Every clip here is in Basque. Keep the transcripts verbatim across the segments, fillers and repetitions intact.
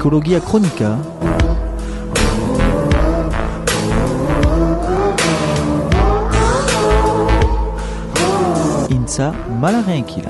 Psikologia kronika. Intza Malarenkila.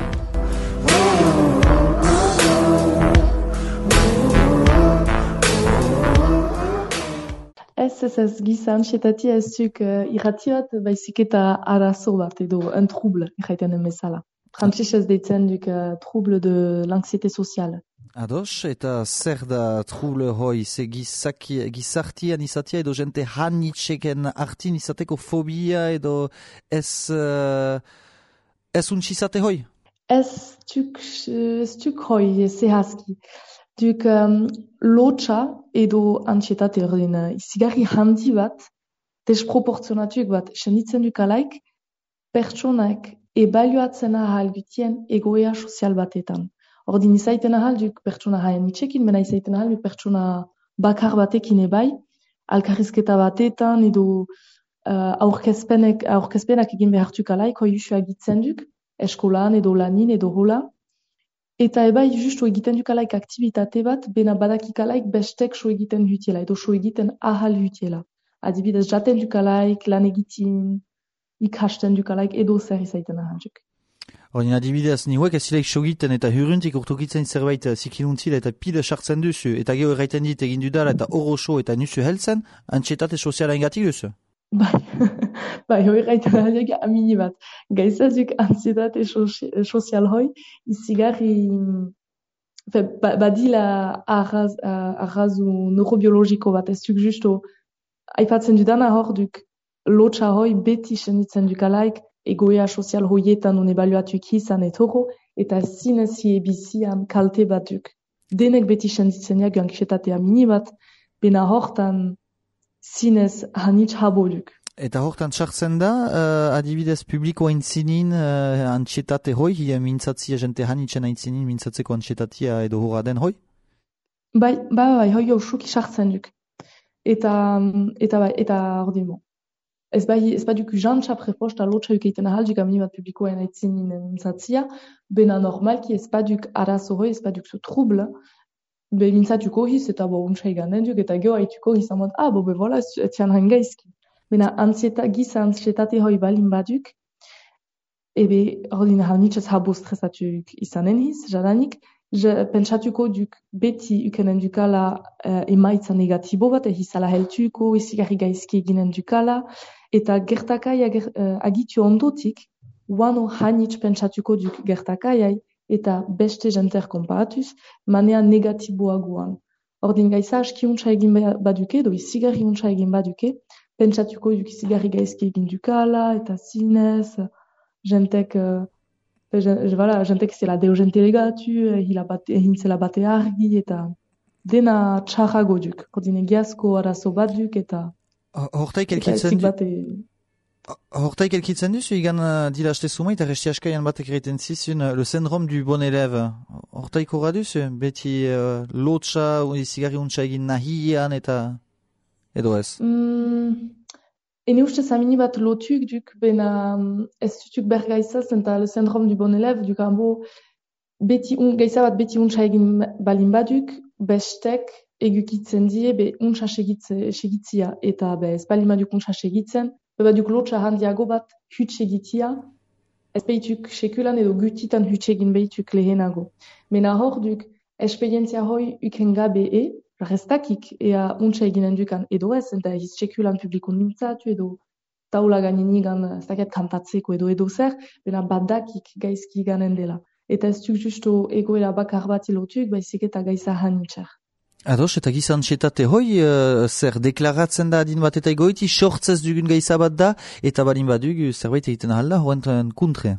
Ez ez ez gisa antsietatia ez zuk uh, irrati bat, baizik eta arazo bat edo un trouble, irraiten den bezala. Frantsesez deitzen duk uh, trouble de l'anxiété sociale. Ados, eta zer da trouble hoi, ze gizaki, gizartian izatea edo jente hanitxeken artin izateko fobia edo ez, uh, ez untxizate hoi? Ez tuk, ez tuk hoi, zehazki. Duk um, lotxa edo antsietate ordin uh, izigarri handi bat, desproportzionatuk bat, senditzen duk alaik, pertsonak ebaluatzen ahal dutien egoea sozial batetan. Ordin izaiten ahal duk pertsona haien itxekin, mena izaiten ahal duk pertsona bakar batekin ebai, alkarrizketa batetan edo uh, aurkezpenek, aurkezpenak egin behartuk alaik, hoi usu agitzen duk, eskolan edo lanin edo hola. Eta ebai justu egiten dukalaik aktivitate bat, bena badakikalaik bestek so egiten hutiela, edo so egiten ahal hutiela. Adibidez, jaten dukalaik, lan egitin, ikasten dukalaik, edo zer izaiten ahal duk. Ordin adibidez, nihuek ez zileik so egiten eta huruntik urtokitzen zerbait zikiluntzila eta pile sartzen duzu, eta geho erraiten dit egin dudala eta oroso eta nuzu heltzen, antsietate soziala engatik duzu? Bai, bai, hoi gaiten ahalik amini bat. Gaizazuk antsietate sozial hoi, izigarri, ba, badila arraz, arrazu neurobiologiko bat, ez duk justo, aipatzen dudana hor duk, lotxa hoi beti senditzen dukalaik, egoea sozial hoietan un ebaluatuk izan etoro, eta zinez hiebizian kalte bat duk. Denek beti senditzen jak anxietatea mini bat, bena hortan zinez hanitz haboluk. Eta hortan txartzen da, uh, adibidez publikoa intzinin uh, antsietate hoi, hi mintzatzia jente hanitzen aintzinin mintzatzeko antsietatia edo horra den hoi? Bai, bai, bai, hoi hausuki txartzen duk. Eta, eta, bai, eta ordimo. Ez bai, ez bai duk jantza preposta lotxa ukeiten ahal duk amini bat publikoa aintzinin mintzatzia, bena normalki ez bai duk arazo hoi, ez bai duk zu trouble, be mintzatuko hiz eta bo untsa iganen duk, eta geho haituko hiz amot, ah, bo be vola, ez tian hangaizki. Bena antzieta, giza antsietate hoi balin baduk, ebe ordin hanitxez habo stresatuk izanen hiz, jadanik, je pentsatuko duk beti ukenen dukala uh, emaitza negatibo bat, ehizala heltuko, ezigarri gaizki eginen dukala, eta gertakaia ger, uh, agitu ondotik, wano hanitx pentsatuko duk gertakaiai, eta beste jenter komparatuz, manea negatiboagoan. Ordin gaiza aski untsa egin baduke, do izigarri untsa egin baduke, pentsatuko duk izigarri gaizki egin dukala, eta zinez, jentek, uh, voilà, jentek zela deo jentelegatu, egin zela bate argi, eta dena txarrago duk. Ordin egiazko arazo bat duk, eta hortaik elkitzen du? Hortaik elkitzen duzu, igan uh, dila aste suma, eta resti askaian batek egiten zizun, uh, le syndrome du bon élève. Hortaik horra duzu? Beti uh, lotxa, izigarri untsa egin nahian, eta edo ez? Mm, ene ustez amini bat lotuk duk, bena ez dutuk bergaizaz, eta le syndrome du bon élève, duk ambo, beti un, gaiza bat beti untsa egin balin baduk, bestek egukitzen die, be untsa segitzia, eta be ez balin baduk untsa segitzen, be baduk lotxa handiago bat huts egitia, ez behituk sekulan edo gutitan huts egin behituk lehenago. Mena hor duk, esperientzia hoi uken gabe e, restakik ea untsa eginen dukan edo ez, eta hiz sekulan publikon mintzatu edo taula gaininigan ez dakiat kantatzeko edo edo zer, bena badakik gaizki ganen dela. Eta ez duk justo egoera bakar bat ilotuk, baizik eta gaiza hanitxar. Ados, eta giza antsietate hoi, uh, zer deklaratzen da adin bat eta egoiti, sortzez dugun gaiza bat da, eta balin badug zerbait egiten ahalda, horren kontre.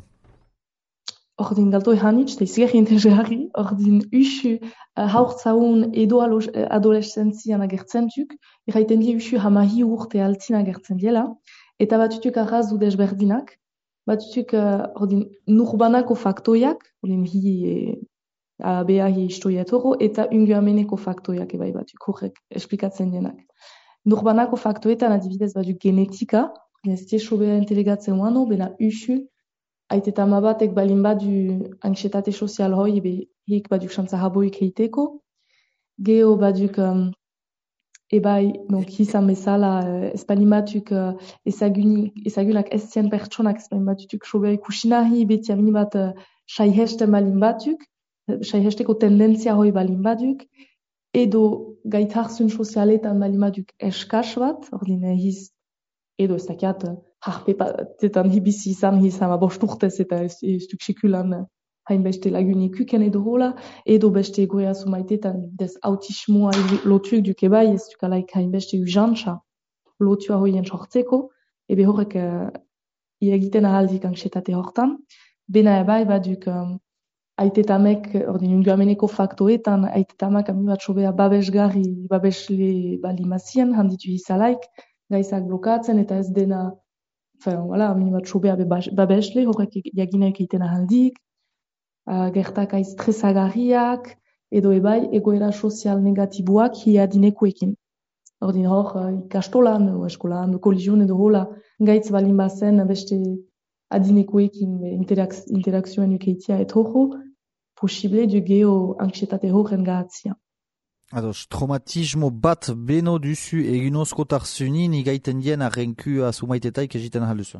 Ordin galtoi hanitz, eta izigarri interesgarri, ordin usu uh, haurtzaun edo adolescentzian agertzen duk, erraiten die usu hamahi urte altzin agertzen diela, eta batutuk arrazu desberdinak, batutuk uh, ordin nurbanako faktoiak, ordin hi e, beha hi istoia etoro, eta unguameneko faktoiak ebai batuk horrek esplikatzen denak. Nurbanako faktoetan adibidez batuk genetika, ez tieso beha entelegatzen wano, bena usu, aiteta mabatek balin badu anxietate sozial hoi, ebe hik baduk xantza haboik heiteko, Geho baduk um, ebai, donc izan bezala, uh, espalimatuk uh, ezagunak ez zien pertsonak espalimatuk sobe ikusi nahi, beti amini bat uh, saiheste balin batuk, saihesteko tendentzia hoi balin baduk, edo gaitarzun sozialetan balin baduk eskas bat, ordin ehiz, edo ez dakiat, harpepatetan hibizi izan izan, ma bost urtez eta ez, ez duk sekulan hainbeste lagunik uken edo hola, edo beste egoea sumaitetan des autismoa lotuik duk ebai, ez duk alaik hainbeste ujantza lotua hoien sortzeko, ebe horrek uh, iegiten ahaldik anxietate hortan, bena ebai baduk um, aitetamek, ordin unguameneko faktoetan, aitetamak ami bat sobea babesgarri, babesle balimazien, handitu izalaik, gaizak blokatzen eta ez dena, enfin, voilà, ami bat sobea babesle, horrek jaginek egiten ahaldik, uh, gertak stresagarriak, edo ebai egoera sozial negatiboak hiadinekoekin. Ordin hor, uh, ikastolan, o eskolan, o kolizion edo hola, gaitz balin bazen beste adinekoekin interak- interakzioen ukeitia et horro, posible du geho anxietate horren gahatzia. Ados, traumatismo bat beno duzu egunozkotarzunin igaiten dien arrenku asumaitetaik egiten ahalduzu?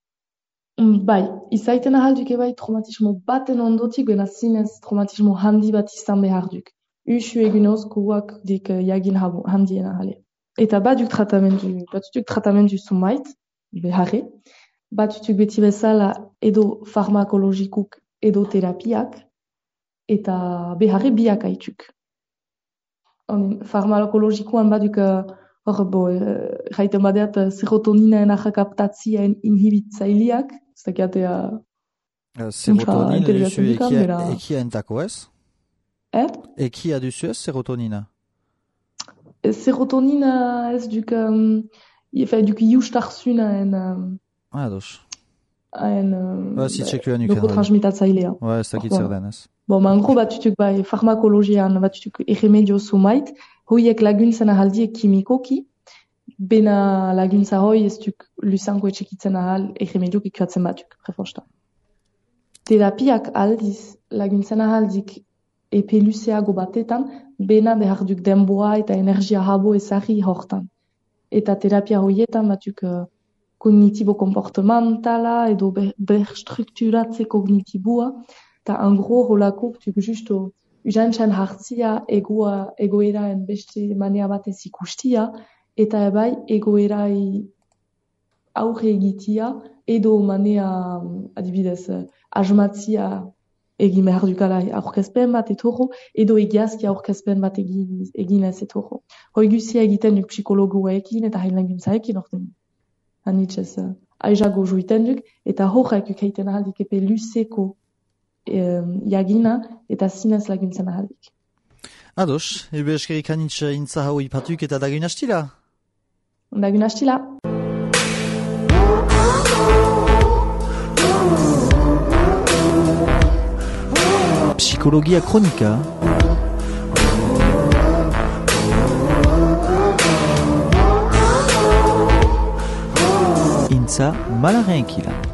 Bai, izaiten ahalduk ebai traumatismo baten ondotik, bena zinez traumatismo handi bat izan behar duk. Usu egunozkoak dik jagin handien ahale. Eta baduk tratamendu, badutuk tratamendu sumait, beharre, badutuk beti bezala edo farmakologikuk edo terapiak, eta beharre biak aituk. Farmakologikoan baduk hor bo, jaiten badeat serotoninaen ahakaptatzia inhibitzaileak, ez dakiatea... Serotonina duzu ekia, ekia entako ez? Eh? Ekia duzu ez serotonina? Serotonina ez duk, um, duk iustarzuna en... Um, ah, dos. En... Um, ah, si txekuan nuken. Neurotransmitatzailea. Ouais, ez dakit zer den ez. Bon, ma en gros, batutuk bai farmakologian, batutuk erremedio sumait, hoiek laguntzen ahaldiek kimikoki, bena laguntza hoi ez duk lusanko etxekitzen ahal erremediok ikuatzen batuk, prefosta. Terapiak aldiz laguntzen ahaldik epe luzeago batetan, bena behar duk denboa eta energia habo ezari hortan. Eta terapia hoietan batuk uh, kognitibo-komportamentala edo berstrukturatze kognitiboa, eta en gros holako tuk justo ujantzen hartzia egoa, egoeraen beste manea batez ikustia, eta ebai egoerai aurre egitia edo manea adibidez asmatzia egin behar dukala aurkezpen bat etorro, edo egiazki aurkezpen bat egin, egin ez etorro. Hoi guzia egiten duk psikologoekin eta hailanguntzaekin orten. Hanitzez, aizago joiten duk, eta horrek ukeiten ahaldik epe luzeko Um, jagina eta zinez laguntzen ahaldik. Ados, ebe eskerik anitz intza hau ipatuk eta dagun astila? Dagun astila. Psikologia kronika. Intza malaren ekila.